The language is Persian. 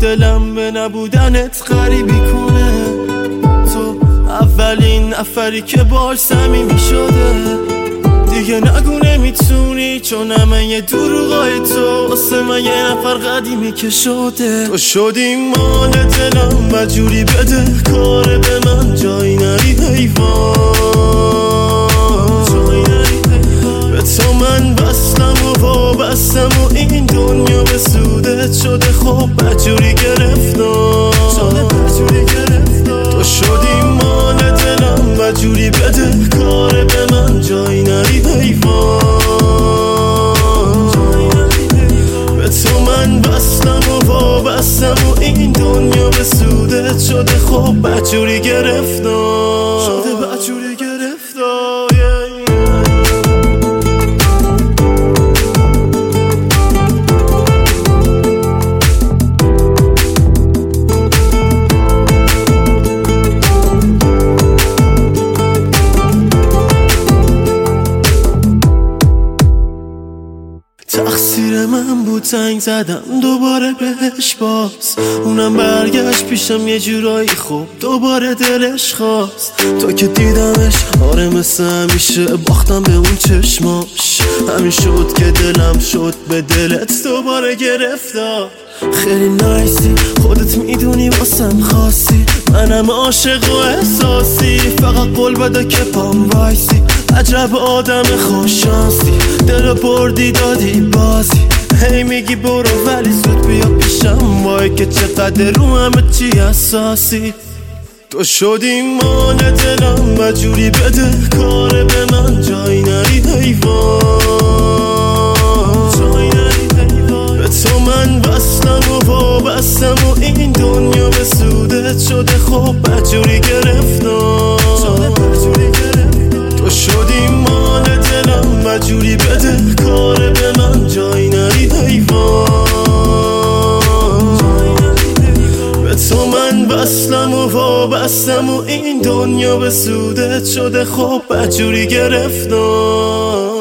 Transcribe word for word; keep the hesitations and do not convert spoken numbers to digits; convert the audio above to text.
دلم به نبودنت غریبی کنه. تو اولین نفری که باش صمیمی شده. دیگه نگو نمیتونی چون همه یه دروغای تو واسه من یه نفر قدیمی که شده. تو شدی مال دلم و جوری بده کاره به من جایی نری حیوان. به تو من بستم و وابستم و این دنیا به سودت شده. خب بجوری گرفتم تو شدی مال دلم و جوری بده کاره به من جایی نری حیوان. به تو من بستم و وابستم و این دنیا به سودت شده. خب بجوری گرفتم شده بجوری گرفتم. تقصیر من بود زنگ زدم دوباره بهش باز. اونم برگشت پیشم یه جورایی خوب دوباره دلش خواست. تا که دیدمش آره مثل همیشه باختم به اون چشماش. همین شد که دلم شد به دلت دوباره گرفتار. خیلی نایسی خودت میدونی واسم خاصی. منم عاشق و احساسی فقط قول بده که پام وایسی. عجب آدم خوششانسی دلو بردی دادی بازی. هی میگی برو ولی زود بیا پیشم وای که چقدر رو همه چی اساسی. تو شدی مال دلم و جوری بده کاره به من جایی نری حیوان. به تو من بستم و وابستم و این دنیا به سودت شده. خب بجوری گرفتم تو شدی مال دلم و جوری بده کاره به من جایی نری حیوان. به تو من بستم و وابستم و این دنیا به سودت شده. خب بجوری گرفتم